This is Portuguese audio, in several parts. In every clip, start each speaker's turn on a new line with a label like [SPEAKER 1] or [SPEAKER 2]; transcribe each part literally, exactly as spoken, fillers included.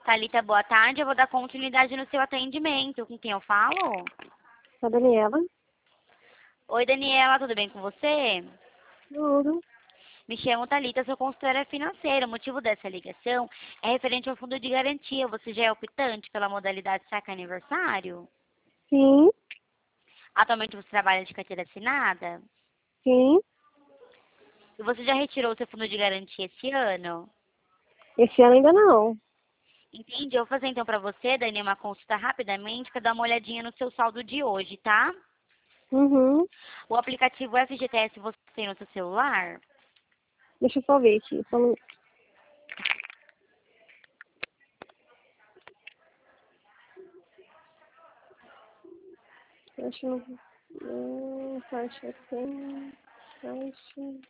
[SPEAKER 1] Thalita, boa tarde. Eu vou dar continuidade no seu atendimento. Com quem eu falo?
[SPEAKER 2] A Daniela?
[SPEAKER 1] Oi, Daniela, tudo bem com você?
[SPEAKER 2] Tudo.
[SPEAKER 1] Me chamo Thalita, sou consultora financeira. O motivo dessa ligação é referente ao fundo de garantia. Você já é optante pela modalidade saque aniversário?
[SPEAKER 2] Sim,
[SPEAKER 1] Atualmente você trabalha de carteira assinada?
[SPEAKER 2] sim.
[SPEAKER 1] E você já retirou o seu fundo de garantia esse ano?
[SPEAKER 2] Esse ano ainda não.
[SPEAKER 1] Entendi. Eu vou fazer então para você, Dani, uma consulta rapidamente para dar uma olhadinha no seu saldo de hoje, tá?
[SPEAKER 2] Uhum.
[SPEAKER 1] O aplicativo F G T S você tem no seu celular?
[SPEAKER 2] Deixa eu só ver aqui. Só um- Deixa eu... Hum, caixa tem... Caixa...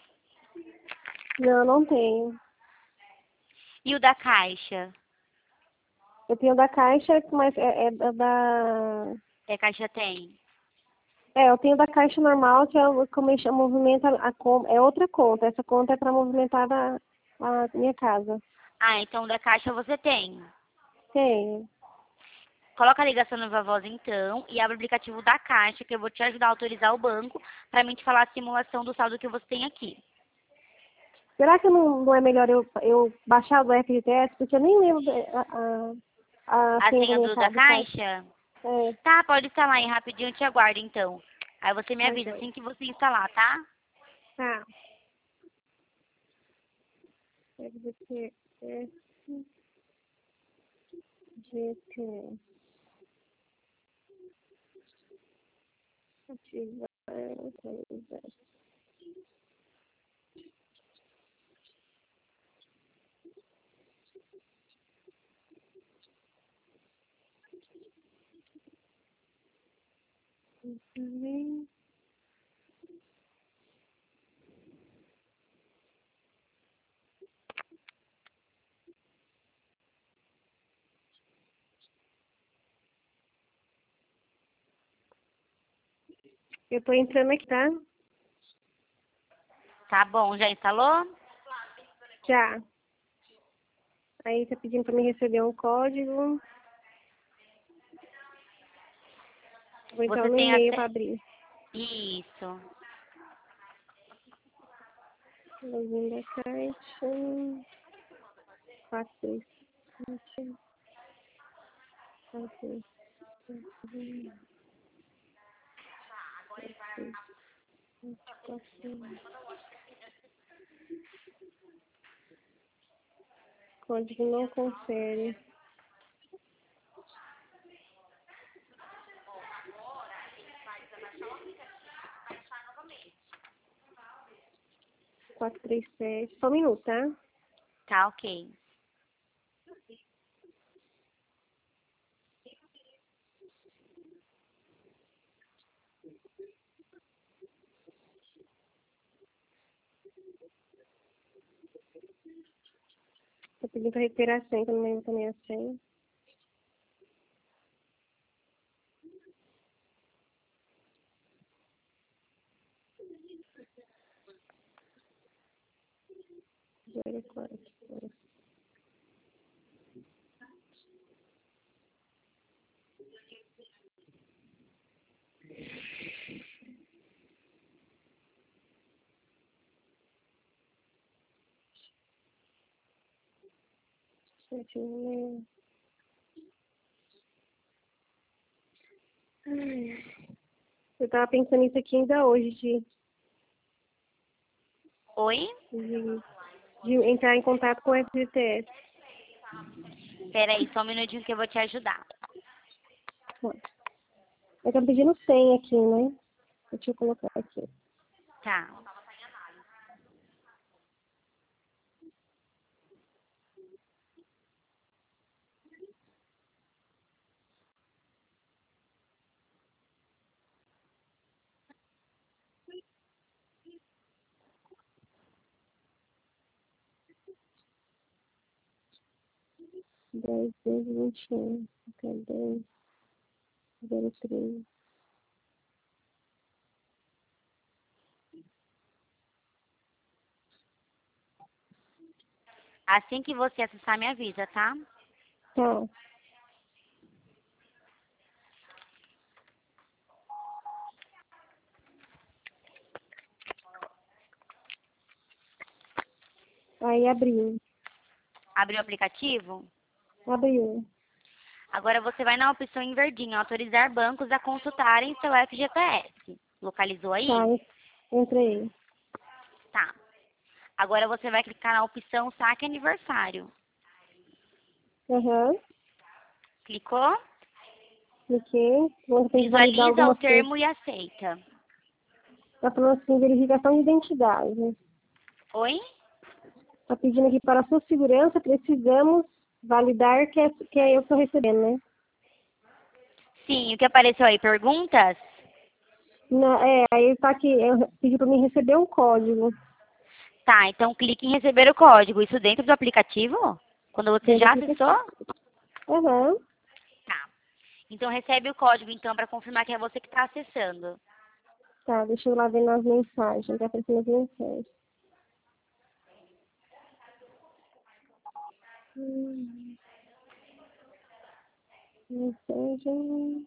[SPEAKER 2] Não, não tenho.
[SPEAKER 1] E o da Caixa?
[SPEAKER 2] Eu tenho da Caixa, mas é, é da... da-
[SPEAKER 1] É, Caixa tem?
[SPEAKER 2] É, eu tenho da Caixa normal, que é o como eles chamam, movimenta a conta. É outra conta. Essa conta é para movimentar a, a minha casa.
[SPEAKER 1] Ah, então o da Caixa você tem.
[SPEAKER 2] Tenho.
[SPEAKER 1] Coloca a ligação na Viva Voz então e abre o aplicativo da Caixa que eu vou te ajudar a autorizar o banco para mim te falar a simulação do saldo que você tem aqui.
[SPEAKER 2] Será que não, não é melhor eu, eu baixar do F G T S? Porque eu nem lembro a, a, a
[SPEAKER 1] A
[SPEAKER 2] senha da
[SPEAKER 1] senha
[SPEAKER 2] minha
[SPEAKER 1] do da
[SPEAKER 2] casa. Caixa.
[SPEAKER 1] Caixa?
[SPEAKER 2] É,
[SPEAKER 1] Tá, pode instalar aí rapidinho, eu te aguardo então. Aí você me
[SPEAKER 2] tá
[SPEAKER 1] avisa
[SPEAKER 2] joia.
[SPEAKER 1] assim que você instalar, tá?
[SPEAKER 2] Tá. F G T S, G T S. Ativar, atualizar. Também. Eu tô entrando aqui, tá?
[SPEAKER 1] Tá bom, já instalou?
[SPEAKER 2] Já. Aí tá pedindo pra me receber um código. Vou entrar
[SPEAKER 1] Você
[SPEAKER 2] no
[SPEAKER 1] tem
[SPEAKER 2] e-mail pra
[SPEAKER 1] até.
[SPEAKER 2] abrir.
[SPEAKER 1] Isso.
[SPEAKER 2] Login da caixa. Quatro, três, sete, quatro, três, quatro. Código não confere. Quatro, três, sete. Só um minuto, tá?
[SPEAKER 1] Tá, ok.
[SPEAKER 2] Tô pedindo pra recuperar a senha, que eu não lembro também a senha. Zero, quatro. Sete, um. Ai, eu tava pensando nisso aqui ainda hoje, de,
[SPEAKER 1] Oi?
[SPEAKER 2] de, de entrar em contato com o F G T S.
[SPEAKER 1] Pera aí, só um minutinho que eu vou te ajudar.
[SPEAKER 2] Eu tô pedindo senha aqui, né? Deixa eu colocar aqui.
[SPEAKER 1] Tá.
[SPEAKER 2] dez, dez, vinte e um. dez, zero, três.
[SPEAKER 1] Assim que você acessar, me avisa, tá?
[SPEAKER 2] Tá. Aí abriu.
[SPEAKER 1] Abriu o aplicativo?
[SPEAKER 2] Abriu.
[SPEAKER 1] Agora você vai na opção em verdinho, autorizar bancos a consultarem seu F G P S. Localizou aí?
[SPEAKER 2] Tá, entrei.
[SPEAKER 1] Tá. Agora você vai clicar na opção saque aniversário.
[SPEAKER 2] Aham.
[SPEAKER 1] Clicou?
[SPEAKER 2] Cliquei. Vou ter que validar
[SPEAKER 1] Visualiza o
[SPEAKER 2] algumas coisas.
[SPEAKER 1] termo e aceita.
[SPEAKER 2] Tá falando assim, verificação de identidade.
[SPEAKER 1] Oi?
[SPEAKER 2] Tá pedindo aqui para a sua segurança, precisamos validar que é, que é eu que estou recebendo, né?
[SPEAKER 1] Sim, o que apareceu aí? Perguntas?
[SPEAKER 2] Não, é, aí tá aqui, eu pedi para mim receber um código
[SPEAKER 1] Tá, então clique em receber o código. Isso dentro do aplicativo? Quando você
[SPEAKER 2] dentro do
[SPEAKER 1] já
[SPEAKER 2] aplicativo.
[SPEAKER 1] acessou?
[SPEAKER 2] Aham.
[SPEAKER 1] Tá. Então recebe o código então para confirmar que é você que está acessando.
[SPEAKER 2] Tá, deixa eu lá ver nas mensagens. Tá aparecendo as mensagens. Hum, mensagem.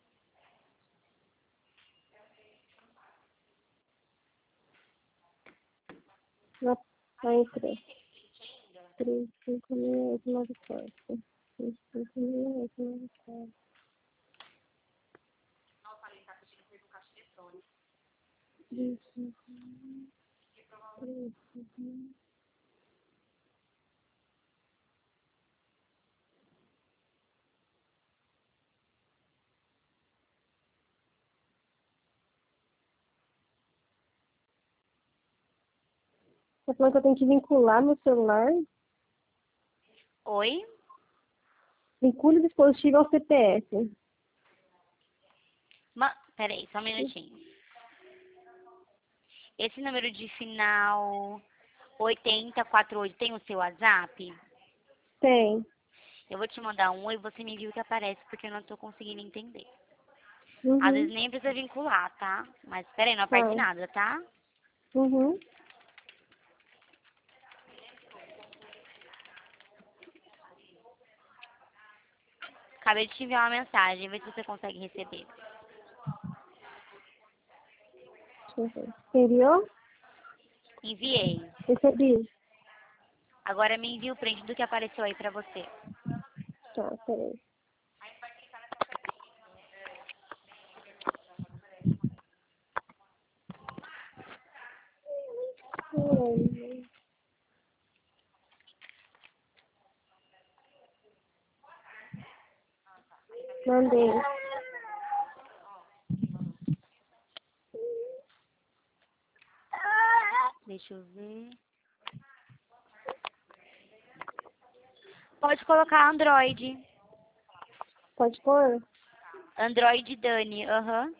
[SPEAKER 2] Já tá em três. Três, cinco, mil, oito, nove, quatro. Três, cinco, mil, oito, nove, quatro. Três, cinco, três, cinco. Tá falando que eu tenho que vincular meu celular.
[SPEAKER 1] Oi?
[SPEAKER 2] Vincule o dispositivo ao C P F.
[SPEAKER 1] Ma... Peraí, só um minutinho. Esse número de final oitenta e quarenta e oito tem o seu WhatsApp?
[SPEAKER 2] Tem.
[SPEAKER 1] Eu vou te mandar um e você me envia o que aparece, porque eu não estou conseguindo entender. Às
[SPEAKER 2] Uhum.
[SPEAKER 1] vezes nem precisa vincular, tá? Mas peraí, não aperte
[SPEAKER 2] Tá.
[SPEAKER 1] nada, tá?
[SPEAKER 2] Uhum.
[SPEAKER 1] Acabei de te enviar uma mensagem, vê se você consegue receber.
[SPEAKER 2] Deixa eu ver. Enviou?
[SPEAKER 1] Enviei.
[SPEAKER 2] Recebi.
[SPEAKER 1] Agora me envia o print do que apareceu aí pra você.
[SPEAKER 2] Tá, peraí. Hum, Mandei.
[SPEAKER 1] Deixa eu ver. Pode colocar Android.
[SPEAKER 2] Pode pôr?
[SPEAKER 1] Android Dani, aham.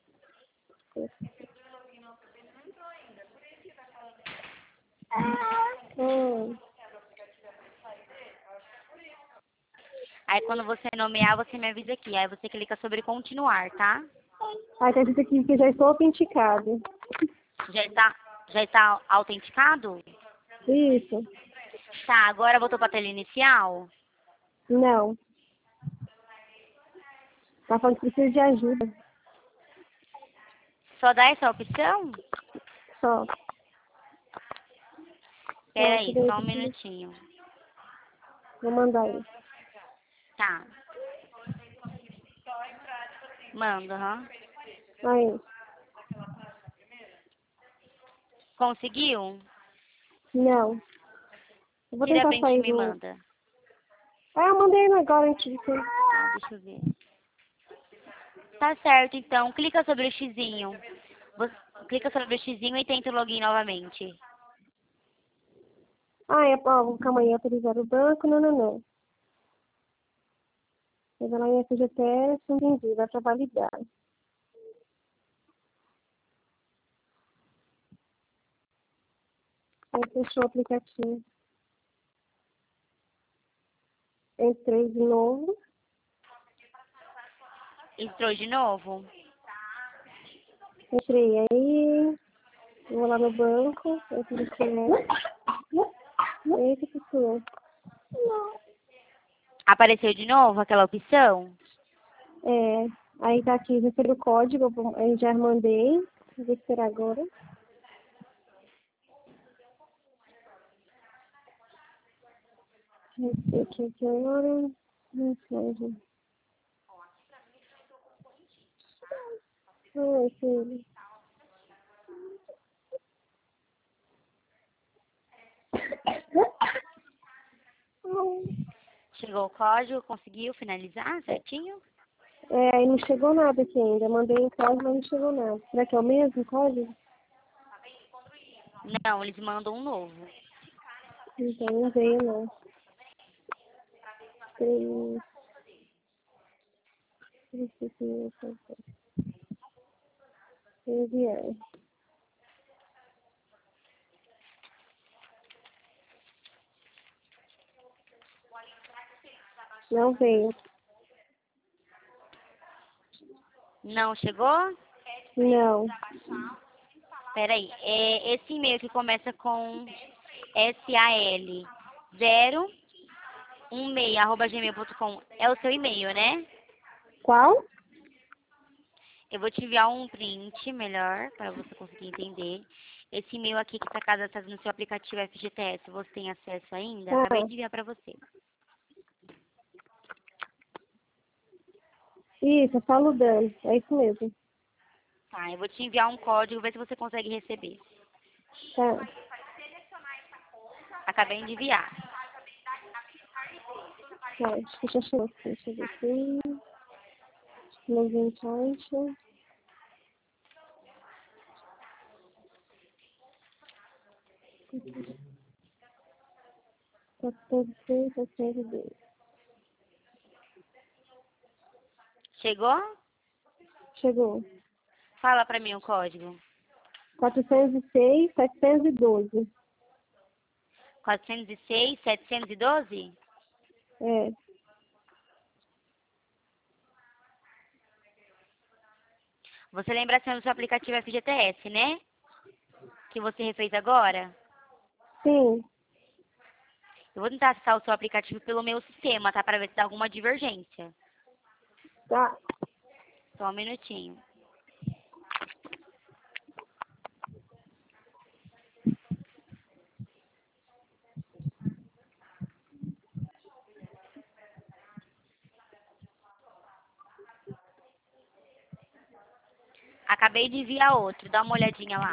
[SPEAKER 2] Hum.
[SPEAKER 1] Aí quando você nomear, você me avisa aqui. Aí você clica sobre continuar, tá?
[SPEAKER 2] Aí tá dito aqui que já estou autenticado.
[SPEAKER 1] Já está, já está autenticado?
[SPEAKER 2] Isso.
[SPEAKER 1] Tá, agora voltou pra tela inicial?
[SPEAKER 2] Não. Tá falando que precisa de ajuda.
[SPEAKER 1] Só dá essa opção?
[SPEAKER 2] Só.
[SPEAKER 1] Pera
[SPEAKER 2] Nossa,
[SPEAKER 1] aí,
[SPEAKER 2] daí
[SPEAKER 1] só um
[SPEAKER 2] precisa-
[SPEAKER 1] minutinho.
[SPEAKER 2] Vou mandar aí.
[SPEAKER 1] Tá. Manda, aham.
[SPEAKER 2] Aí.
[SPEAKER 1] Conseguiu?
[SPEAKER 2] Não. Eu vou
[SPEAKER 1] Tira a
[SPEAKER 2] tentar
[SPEAKER 1] print e
[SPEAKER 2] sair
[SPEAKER 1] me
[SPEAKER 2] do...
[SPEAKER 1] manda.
[SPEAKER 2] Ah, eu mandei agora aqui.
[SPEAKER 1] Tá, deixa eu ver. Tá certo, então. Clica sobre o xizinho. Você, clica sobre o xizinho e tenta o login novamente.
[SPEAKER 2] Ah, é, ó, calma aí, autorizar o banco, não, não, não. Chega lá em F G T S, entendi, vai para validar. Aí fechou o aplicativo. Entrei de novo.
[SPEAKER 1] Entrou de novo?
[SPEAKER 2] Entrei aí. Vou lá no banco. Eu cliquei. Eita, pessoa.
[SPEAKER 1] Apareceu de novo aquela opção?
[SPEAKER 2] É, aí tá aqui, recebi o código, eu vou- eu já mandei. Vou esperar agora. Esse aqui, aqui agora. Mensagem. Ah, esse ele.
[SPEAKER 1] Chegou o código, conseguiu finalizar certinho?
[SPEAKER 2] É, aí não chegou nada aqui ainda. Mandei o código, mas não chegou nada. Será que é o mesmo código?
[SPEAKER 1] Não, eles mandam um novo.
[SPEAKER 2] Então não veio não. Três. Três, três, três, enviar. Não veio.
[SPEAKER 1] Não chegou?
[SPEAKER 2] Não.
[SPEAKER 1] Peraí, é esse e-mail que começa com S A L zero um seis arroba gmail ponto com é o seu e-mail, né?
[SPEAKER 2] Qual?
[SPEAKER 1] Eu vou te enviar um print melhor para você conseguir entender. Esse e-mail aqui que está cadastrado no seu aplicativo F G T S, você tem acesso ainda? Acabei
[SPEAKER 2] Ah,
[SPEAKER 1] de enviar para você.
[SPEAKER 2] isso, eu falo dano. É isso mesmo.
[SPEAKER 1] Tá, eu vou te enviar um código, ver se você consegue receber.
[SPEAKER 2] Tá.
[SPEAKER 1] Acabei de enviar.
[SPEAKER 2] Tá, acho que já chegou. Deixa eu ver aqui. Login site. quatorze, quatorze, dois.
[SPEAKER 1] Chegou?
[SPEAKER 2] Chegou.
[SPEAKER 1] Fala para mim o código.
[SPEAKER 2] quatrocentos e seis, setecentos e doze.
[SPEAKER 1] quatrocentos e seis, setecentos e doze?
[SPEAKER 2] É.
[SPEAKER 1] Você lembra a senha do seu aplicativo F G T S, né? Que você refez agora?
[SPEAKER 2] Sim.
[SPEAKER 1] Eu vou tentar acessar o seu aplicativo pelo meu sistema, tá? Para ver se dá alguma divergência.
[SPEAKER 2] Tá.
[SPEAKER 1] Só um minutinho. Acabei de enviar outro, dá uma olhadinha lá.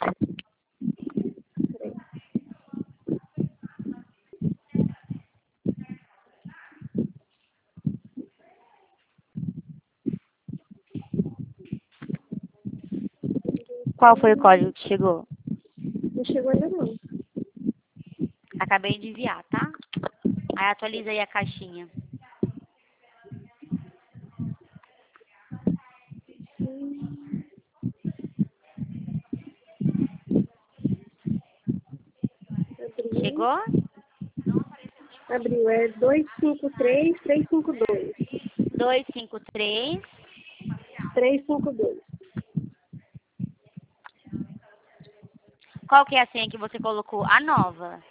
[SPEAKER 1] Qual foi o código que chegou?
[SPEAKER 2] Não chegou ainda não.
[SPEAKER 1] Acabei de enviar, tá? Aí atualiza aí a caixinha.
[SPEAKER 2] Abriu.
[SPEAKER 1] Chegou?
[SPEAKER 2] Abriu. É dois cinco três, três cinco dois.
[SPEAKER 1] dois cinco três.
[SPEAKER 2] três cinco dois.
[SPEAKER 1] Qual que é a senha que você colocou? A nova.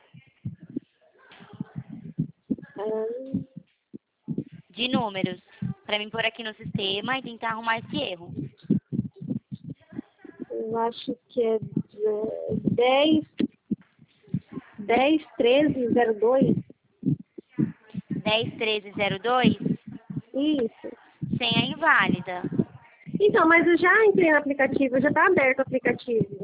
[SPEAKER 2] Ah,
[SPEAKER 1] De números. Pra mim pôr aqui no sistema e tentar arrumar esse erro.
[SPEAKER 2] eu acho que é dez, dez, treze, zero dois.
[SPEAKER 1] dez treze zero dois.
[SPEAKER 2] Isso.
[SPEAKER 1] Senha inválida.
[SPEAKER 2] Então, mas eu já entrei no aplicativo, já está aberto o aplicativo.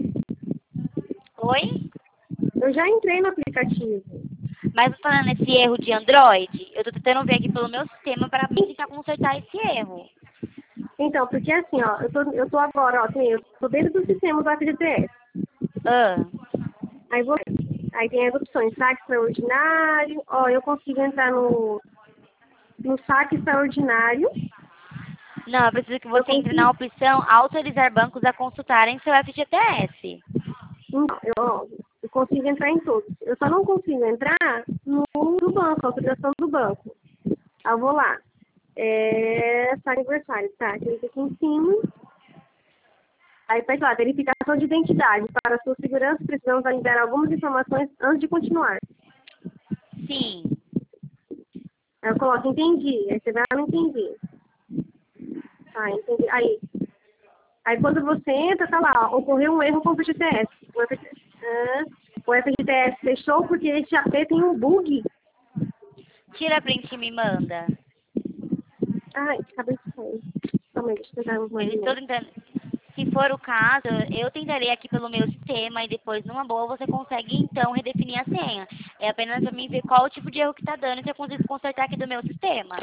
[SPEAKER 1] Oi?
[SPEAKER 2] Eu já entrei no aplicativo.
[SPEAKER 1] Mas eu tô falando esse erro de Android, eu tô tentando ver aqui pelo meu sistema para tentar consertar esse erro.
[SPEAKER 2] Então, porque assim, ó, eu tô, eu tô agora, ó, tem, eu tô dentro do sistema do F G T S.
[SPEAKER 1] Ah,
[SPEAKER 2] Aí, vou, aí tem as opções, saque extraordinário, ó, eu consigo entrar no, no saque extraordinário.
[SPEAKER 1] não, eu preciso que
[SPEAKER 2] Eu
[SPEAKER 1] você entre na
[SPEAKER 2] consigo,
[SPEAKER 1] opção autorizar bancos a consultarem seu F G T S.
[SPEAKER 2] então, eu, ó, eu consigo entrar em todos. Eu só não consigo entrar no do banco, autorização do banco. Aí eu vou lá. É, saque aniversário, tá? Clica aqui em cima. Aí tá lá, verificação de identidade. Para sua segurança, precisamos validar algumas informações antes de continuar.
[SPEAKER 1] Sim.
[SPEAKER 2] Aí eu coloco entendi. Aí você vai, não entendi. Tá, entendi. Aí, aí quando você entra, tá lá, ó, ocorreu um erro com o F G T S. O F G T S, ah, o F G T S fechou porque esse A P tem um bug.
[SPEAKER 1] Tira a print e me manda.
[SPEAKER 2] Ai, acabei de sair. Calma aí, deixa eu pegar um
[SPEAKER 1] Eu estou tentando. Se for o caso, eu tentarei aqui pelo meu sistema e depois, numa boa, você consegue então redefinir a senha. É apenas para mim ver qual o tipo de erro que está dando e se eu consigo consertar aqui do meu sistema.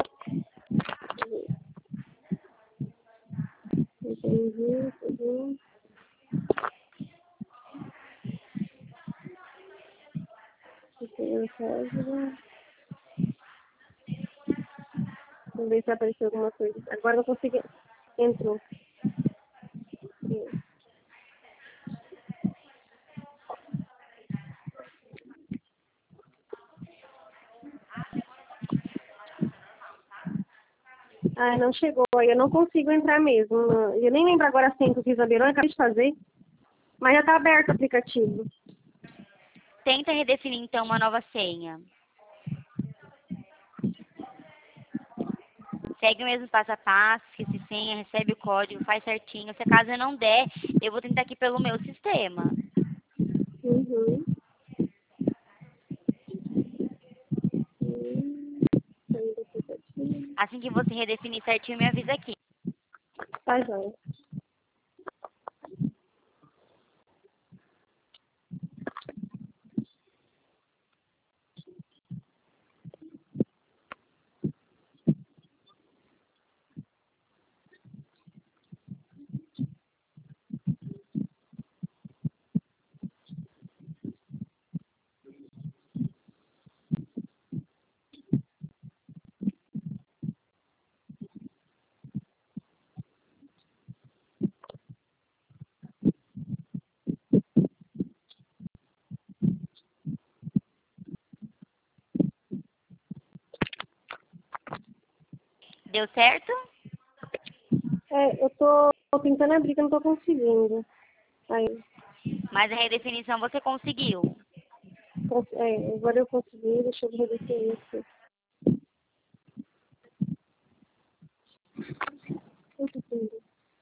[SPEAKER 2] Entendi, entendi. Entendi, código. Vamos ver se apareceu alguma coisa. Agora eu consigo. Entrou. Ah, não chegou. Eu não consigo entrar mesmo. Eu nem lembro agora a senha que eu fiz a Verônica, acabei de fazer. Mas já está aberto o aplicativo.
[SPEAKER 1] Tenta redefinir então uma nova senha. Segue o mesmo passo a passo, esquece senha, recebe o código, faz certinho. Se caso eu não der, eu vou tentar aqui pelo meu sistema.
[SPEAKER 2] Uhum.
[SPEAKER 1] Assim que você redefinir certinho, me avisa aqui.
[SPEAKER 2] Tá, joia.
[SPEAKER 1] Deu certo?
[SPEAKER 2] É, eu tô, tô tentando abrir, que eu não tô conseguindo. Aí,
[SPEAKER 1] Mas a redefinição você conseguiu.
[SPEAKER 2] cons- é, agora eu consegui, deixa eu redefinir aqui. Entendi.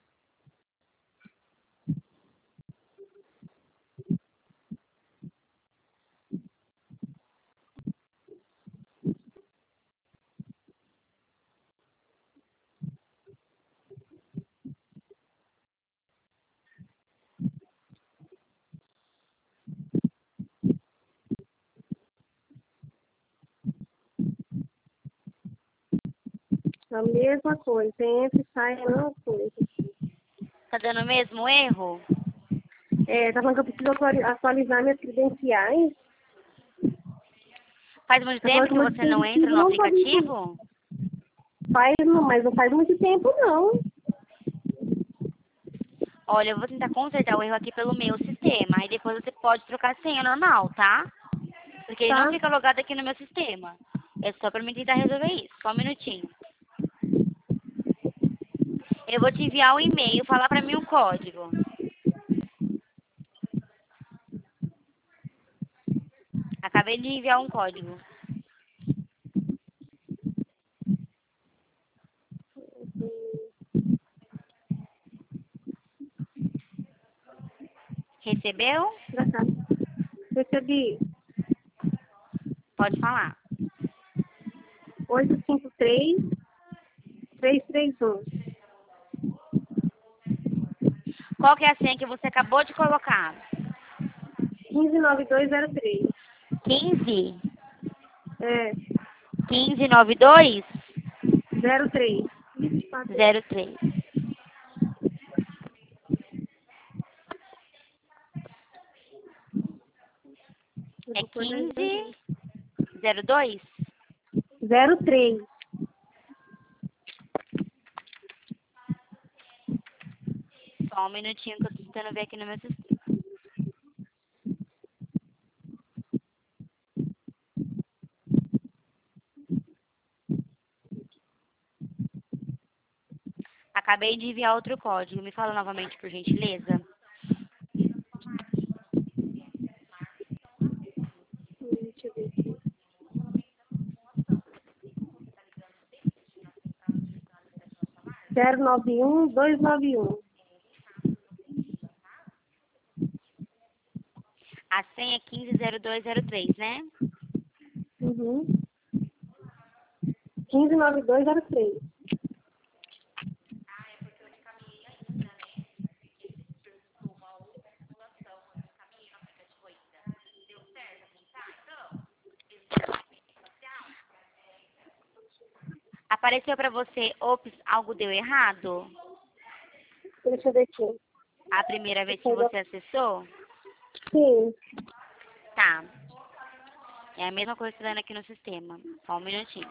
[SPEAKER 2] A mesma coisa, entra e sai a mesma coisa.
[SPEAKER 1] Tá dando o mesmo erro?
[SPEAKER 2] É, tá falando que eu preciso atuali- atualizar minhas credenciais.
[SPEAKER 1] Faz muito
[SPEAKER 2] Tá
[SPEAKER 1] tempo
[SPEAKER 2] falando que
[SPEAKER 1] que
[SPEAKER 2] meu
[SPEAKER 1] você não entra
[SPEAKER 2] dispositivo
[SPEAKER 1] no
[SPEAKER 2] não tá vindo.
[SPEAKER 1] aplicativo?
[SPEAKER 2] Faz, não, mas não faz muito tempo, não.
[SPEAKER 1] Olha, eu vou tentar consertar o erro aqui pelo meu sistema. Aí depois você pode trocar a senha normal, tá? Porque ele não
[SPEAKER 2] Tá?
[SPEAKER 1] fica logado aqui no meu sistema. É só pra mim tentar resolver isso. Só um minutinho. Eu vou te enviar um e-mail, falar pra mim o código. Acabei de enviar um código. Recebeu?
[SPEAKER 2] Pra cá. Recebi
[SPEAKER 1] Pode falar.
[SPEAKER 2] oito cinco três, três três um.
[SPEAKER 1] Qual que é a senha que você acabou de colocar?
[SPEAKER 2] quinze nove dois zero três.
[SPEAKER 1] quinze?
[SPEAKER 2] É,
[SPEAKER 1] quinze noventa e dois?
[SPEAKER 2] zero três.
[SPEAKER 1] zero três.
[SPEAKER 2] Eu
[SPEAKER 1] É
[SPEAKER 2] vou pôr mais
[SPEAKER 1] quinze zero dois?
[SPEAKER 2] zero três.
[SPEAKER 1] Só um minutinho que eu tô tentando ver aqui no meu sistema. Acabei de enviar outro código. Me fala novamente, por gentileza.
[SPEAKER 2] Hum, Deixa eu ver aqui. zero nove um dois nove um.
[SPEAKER 1] A senha é quinze zero dois zero três, né?
[SPEAKER 2] Uhum. quinze nove dois zero três.
[SPEAKER 1] Apareceu pra você, ops, algo deu errado?
[SPEAKER 2] Deixa eu ver aqui.
[SPEAKER 1] A primeira vez que você acessou?
[SPEAKER 2] Sim.
[SPEAKER 1] Tá. É a mesma coisa que tá dando aqui no sistema. Só um minutinho.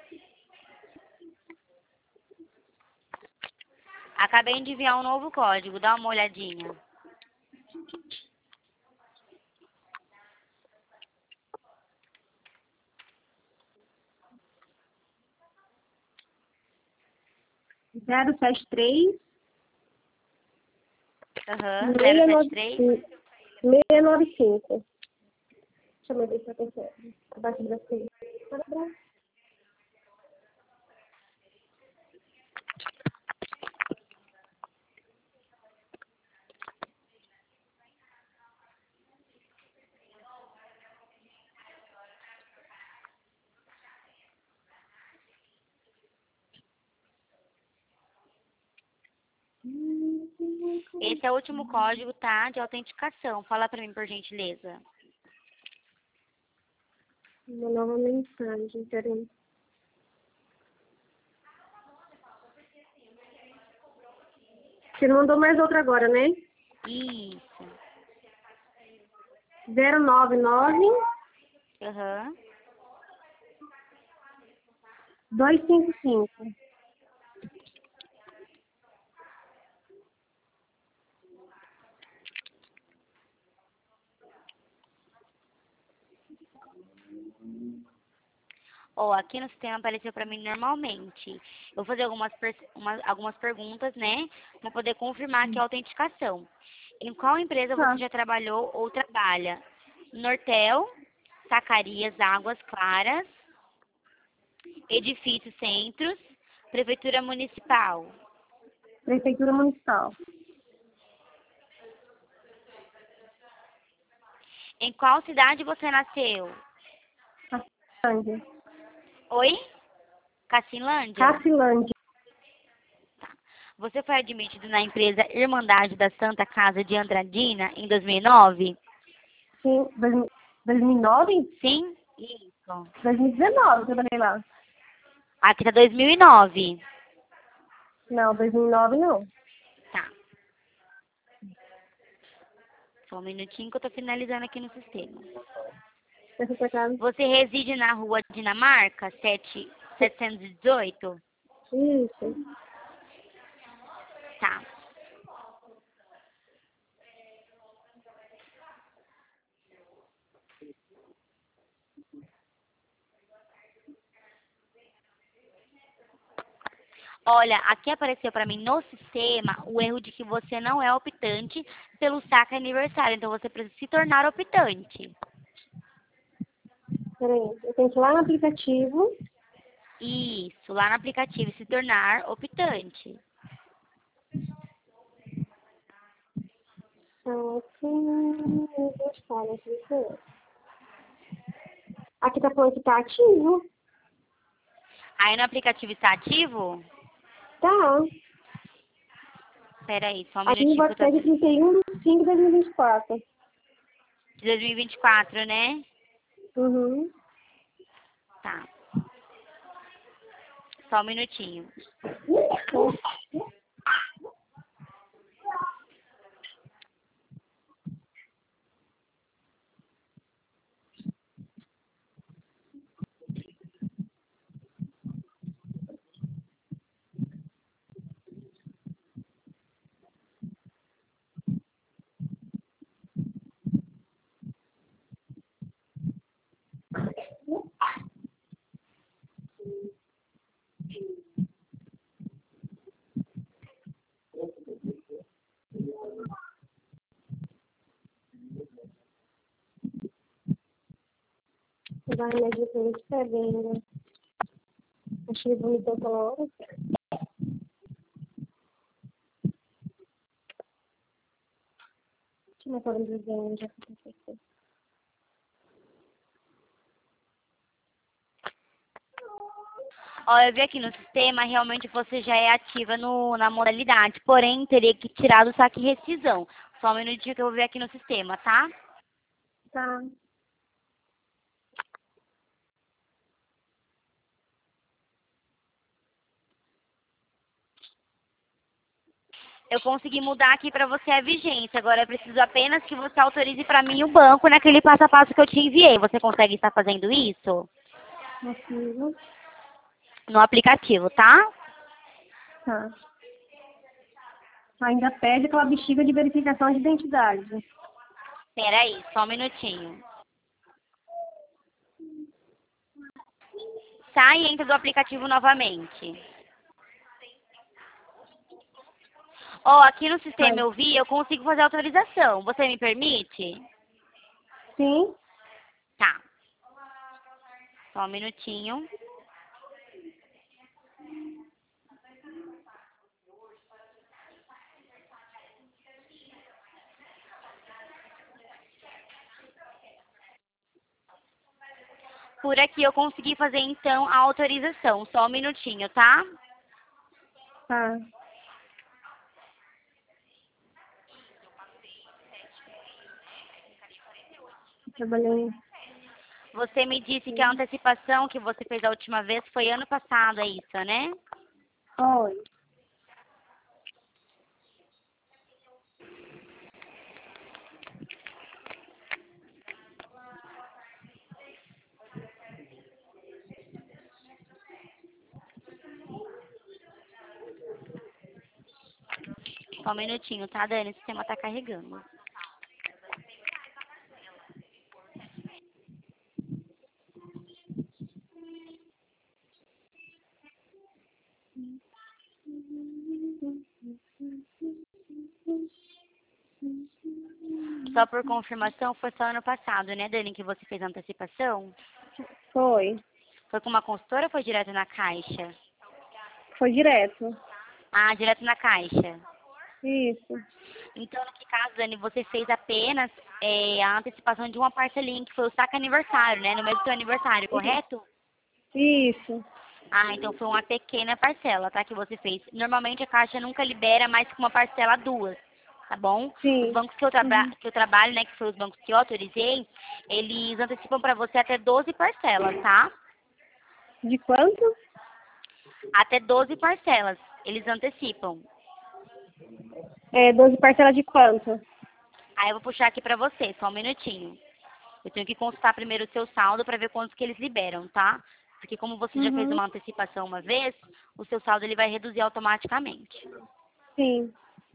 [SPEAKER 1] Acabei de enviar um novo código, dá uma olhadinha.
[SPEAKER 2] zero sete três.
[SPEAKER 1] Aham, zero sete três.
[SPEAKER 2] seiscentos e noventa e cinco. Deixa eu ver se eu consigo. Abaixo da frente.
[SPEAKER 1] Esse é o último código, tá? De autenticação. Fala pra mim, por gentileza.
[SPEAKER 2] Uma nova mensagem, peraí. Você não mandou mais outra agora, né?
[SPEAKER 1] Isso.
[SPEAKER 2] zero nove nove
[SPEAKER 1] Aham.
[SPEAKER 2] dois cinco cinco.
[SPEAKER 1] Ó, aqui no sistema apareceu pra mim normalmente. Eu vou fazer algumas, uma, algumas perguntas, né? Pra poder confirmar aqui a autenticação. Em qual empresa
[SPEAKER 2] Tá.
[SPEAKER 1] você já trabalhou ou trabalha? Nortel, Sacarias, Águas Claras, Edifício Centros, Prefeitura Municipal.
[SPEAKER 2] Prefeitura Municipal.
[SPEAKER 1] Em qual cidade você nasceu?
[SPEAKER 2] Cacilândia.
[SPEAKER 1] Oi? Cacilândia?
[SPEAKER 2] Cacilândia.
[SPEAKER 1] Você foi admitido na empresa Irmandade da Santa Casa de Andradina em dois mil e nove?
[SPEAKER 2] Sim, dois- 2009?
[SPEAKER 1] Sim? Isso.
[SPEAKER 2] dois mil e dezenove eu trabalhei lá.
[SPEAKER 1] Aqui tá dois mil e nove.
[SPEAKER 2] Não, dois mil e nove não.
[SPEAKER 1] Tá. Só um minutinho que eu tô finalizando aqui no sistema.
[SPEAKER 2] Essa foi casa.
[SPEAKER 1] Você reside na rua Dinamarca, sete setecentos e dezoito?
[SPEAKER 2] Isso.
[SPEAKER 1] Tá. Olha, aqui apareceu pra mim no sistema o erro de que você não é optante pelo saque aniversário. Então você precisa se tornar optante.
[SPEAKER 2] Peraí, eu tenho que ir lá no aplicativo.
[SPEAKER 1] Isso, lá no aplicativo, se tornar optante.
[SPEAKER 2] Aqui, aniversário, aqui, isso. Aqui tá falando que tá ativo.
[SPEAKER 1] Aí no aplicativo está ativo?
[SPEAKER 2] Tá.
[SPEAKER 1] Pera aí, só um
[SPEAKER 2] Aqui no
[SPEAKER 1] minutinho que eu tô...
[SPEAKER 2] WhatsApp trinta e um de cinco de dois mil e vinte e quatro.
[SPEAKER 1] De dois mil e vinte e quatro, né?
[SPEAKER 2] Uhum.
[SPEAKER 1] Tá. Só um minutinho.
[SPEAKER 2] Vai, minha dica, eu escrevendo. Achei bonito aquela hora. Não foram desenho, já aconteceu.
[SPEAKER 1] Ó, eu vi aqui no sistema, realmente você já é ativa no, na modalidade, porém teria que tirar do saque rescisão. Só um minutinho que eu vou ver aqui no sistema, tá?
[SPEAKER 2] Tá.
[SPEAKER 1] Eu consegui mudar aqui pra você a vigência. Agora eu preciso apenas que você autorize pra mim o banco naquele passo a passo que eu te enviei. Você consegue estar fazendo isso?
[SPEAKER 2] Motivo.
[SPEAKER 1] No aplicativo, tá?
[SPEAKER 2] Tá. Ainda pede aquela bexiga de verificação de identidade.
[SPEAKER 1] Peraí, só um minutinho. Sai e entra do aplicativo novamente. Ó, aqui no sistema
[SPEAKER 2] Vai.
[SPEAKER 1] eu vi, eu consigo fazer autorização. Você me permite?
[SPEAKER 2] Sim.
[SPEAKER 1] Tá. Só um minutinho. Por aqui eu consegui fazer então a autorização. Só um minutinho, tá?
[SPEAKER 2] Tá. Trabalhei.
[SPEAKER 1] Você me disse que a antecipação que você fez a última vez foi ano passado, é isso, né?
[SPEAKER 2] Oi.
[SPEAKER 1] Só um minutinho, tá, Dani? O sistema tá carregando. Só por confirmação, foi só ano passado, né, Dani, que você fez a antecipação?
[SPEAKER 2] Foi.
[SPEAKER 1] Foi com uma consultora ou foi direto na caixa?
[SPEAKER 2] Foi direto.
[SPEAKER 1] Ah, direto na caixa.
[SPEAKER 2] Isso.
[SPEAKER 1] Então, nesse caso, Dani, você fez apenas é, a antecipação de uma parcelinha, que foi o saque aniversário, né? No mês do seu aniversário, correto?
[SPEAKER 2] Isso.
[SPEAKER 1] Ah, então foi uma pequena parcela, tá? Que você fez. Normalmente a Caixa nunca libera mais que uma parcela duas, tá bom? Os
[SPEAKER 2] Sim.
[SPEAKER 1] bancos que eu, traba
[SPEAKER 2] Uhum.
[SPEAKER 1] que eu trabalho, né? Que foram os bancos que eu autorizei, eles antecipam pra você até doze parcelas, tá?
[SPEAKER 2] De quanto?
[SPEAKER 1] Até doze parcelas, eles antecipam.
[SPEAKER 2] É, doze parcelas de quanto?
[SPEAKER 1] Aí eu vou puxar aqui pra você, só um minutinho. Eu tenho que consultar primeiro o seu saldo pra ver quantos que eles liberam, tá? Porque como você já fez
[SPEAKER 2] Uhum.
[SPEAKER 1] uma antecipação uma vez, o seu saldo ele vai reduzir automaticamente.
[SPEAKER 2] Sim.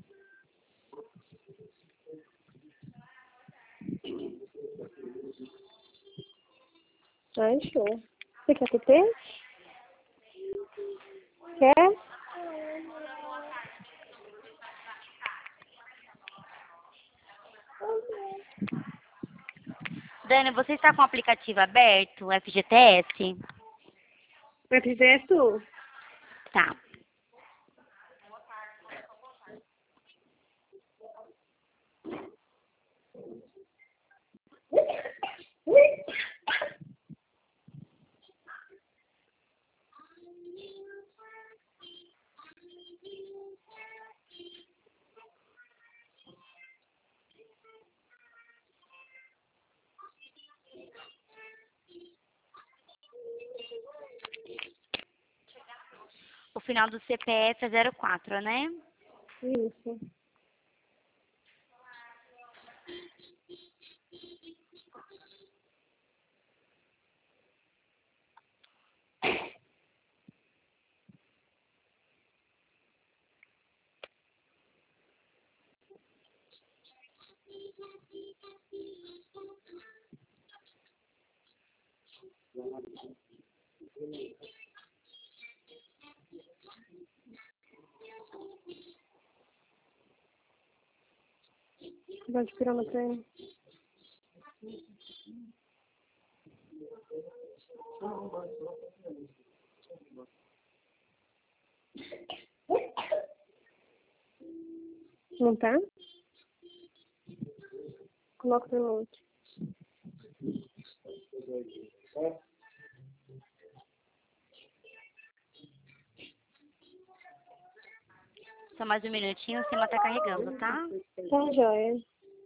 [SPEAKER 2] Ai, show. Você quer T P? Quer?
[SPEAKER 1] Dani, você está com o aplicativo aberto, o F G T S?
[SPEAKER 2] Vai fazer tu?
[SPEAKER 1] Tá. O final do C P F é zero quatro, né?
[SPEAKER 2] Isso. Vai de pirâmide aí. Não tá? Coloca no monte.
[SPEAKER 1] Só mais um minutinho, o sistema tá carregando, tá?
[SPEAKER 2] Tá, joia.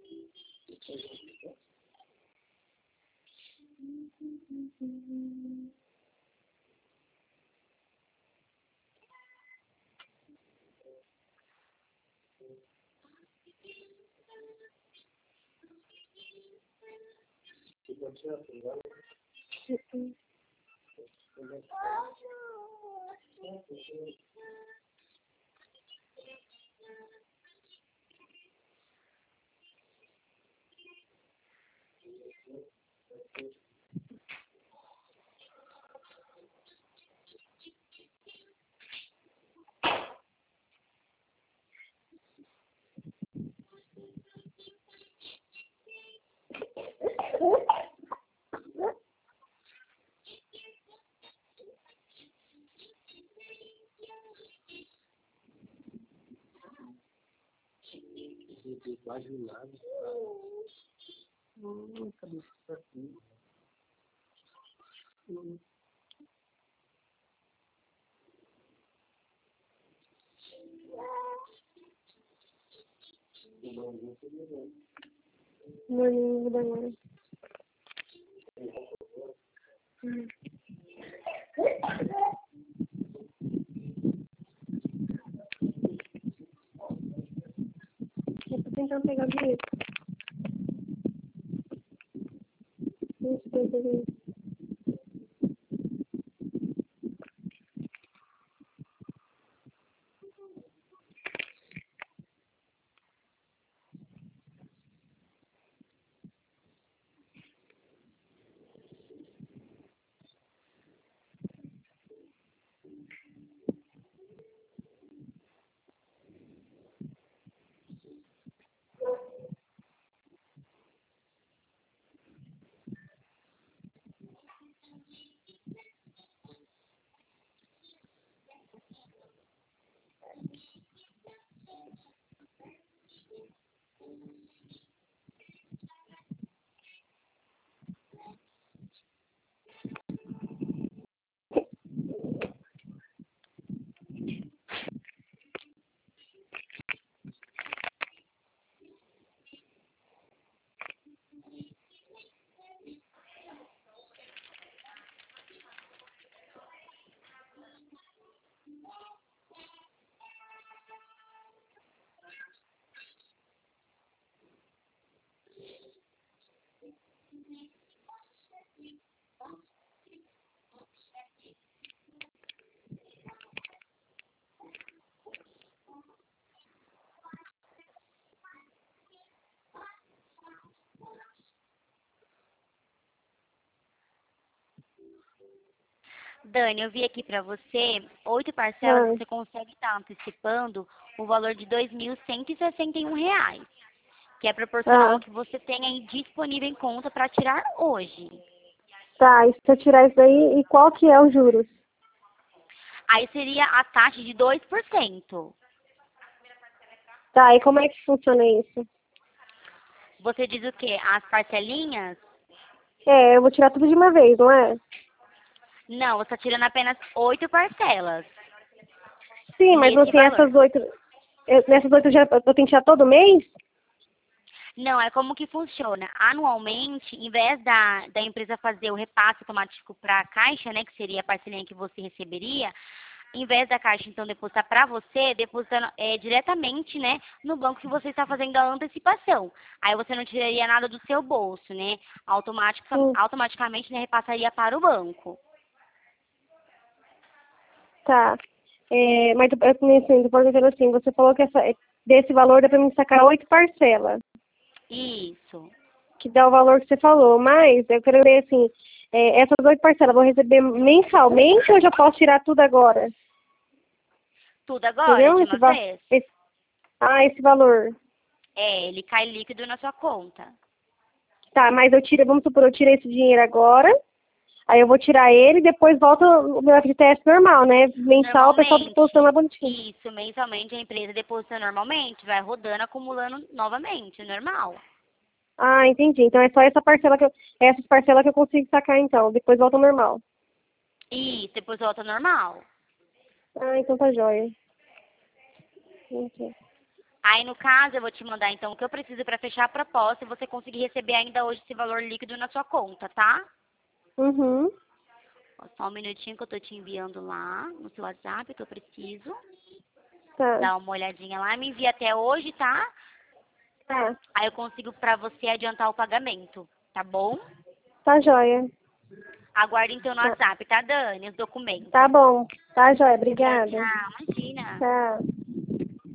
[SPEAKER 2] Hum, cadê isso aqui? Hum. Morninho da mãe. Hum. Eu tô tentando pegar o bilhete. Isso, tem que ver.
[SPEAKER 1] Dani, eu vi aqui pra você, oito parcelas
[SPEAKER 2] Ah,
[SPEAKER 1] você consegue estar antecipando o valor de dois mil cento e sessenta e um reais, que é proporcional ao
[SPEAKER 2] ah,
[SPEAKER 1] que você tem aí disponível em conta para tirar hoje.
[SPEAKER 2] tá. E se eu tirar isso daí, e qual que é os juros?
[SPEAKER 1] Aí seria a taxa de dois por cento.
[SPEAKER 2] Tá, e como é que funciona isso?
[SPEAKER 1] Você diz o quê? As parcelinhas?
[SPEAKER 2] É, eu vou tirar tudo de uma vez, não é?
[SPEAKER 1] Não, você está tirando apenas oito parcelas
[SPEAKER 2] Sim, mas
[SPEAKER 1] nesse
[SPEAKER 2] assim,
[SPEAKER 1] valor.
[SPEAKER 2] essas oito, eu- nessas oito eu já eu tenho que tirar todo mês?
[SPEAKER 1] Não, é como que funciona. Anualmente, em vez da, da empresa fazer o repasse automático para a Caixa, né, que seria a parcelinha que você receberia, em vez da Caixa, então, depositar para você, depositando é, diretamente, né, no banco que você está fazendo a antecipação. Aí você não tiraria nada do seu bolso, né? Automático,
[SPEAKER 2] Hum,
[SPEAKER 1] automaticamente, né, repassaria para o banco.
[SPEAKER 2] tá. É, mas eu, eu, assim, tô perguntando assim, você falou que essa, desse valor dá pra mim sacar oito parcelas,
[SPEAKER 1] Isso.
[SPEAKER 2] que dá o valor que você falou, mas eu quero ver assim, é, essas oito parcelas eu vou receber mensalmente ou eu já posso tirar tudo agora?
[SPEAKER 1] Tudo agora,
[SPEAKER 2] Entendeu?
[SPEAKER 1] de
[SPEAKER 2] Esse,
[SPEAKER 1] uma
[SPEAKER 2] va
[SPEAKER 1] vez.
[SPEAKER 2] esse, ah, esse valor.
[SPEAKER 1] É, ele cai líquido na sua conta.
[SPEAKER 2] Tá, mas eu tiro, vamos supor, eu tirei esse dinheiro agora, aí eu vou tirar ele e depois volta o meu F G T S normal, né? Mensal, o pessoal depositando lá
[SPEAKER 1] Normalmente,
[SPEAKER 2] bonitinho.
[SPEAKER 1] isso, mensalmente a empresa deposita normalmente, vai rodando, acumulando novamente, normal.
[SPEAKER 2] Ah, entendi. Então é só essa parcela que eu, essas parcelas que eu consigo sacar então. Depois volta ao normal.
[SPEAKER 1] E depois volta ao normal.
[SPEAKER 2] Ah, então tá jóia. Ok.
[SPEAKER 1] Aí, no caso, eu vou te mandar, então, o que eu preciso para fechar a proposta e você conseguir receber ainda hoje esse valor líquido na sua conta, tá?
[SPEAKER 2] Uhum.
[SPEAKER 1] Ó, só um minutinho que eu tô te enviando lá no seu WhatsApp, que eu preciso
[SPEAKER 2] Tá.
[SPEAKER 1] dar uma olhadinha lá. Me envia até hoje, tá?
[SPEAKER 2] Tá.
[SPEAKER 1] Aí eu consigo pra você adiantar o pagamento, tá bom?
[SPEAKER 2] Tá jóia.
[SPEAKER 1] Aguarde, então, no
[SPEAKER 2] Tá.
[SPEAKER 1] WhatsApp, tá, Dani? Os documentos.
[SPEAKER 2] Tá bom. Tá jóia.
[SPEAKER 1] Tchau,
[SPEAKER 2] Obrigada.
[SPEAKER 1] tchau. Imagina.
[SPEAKER 2] Tchau.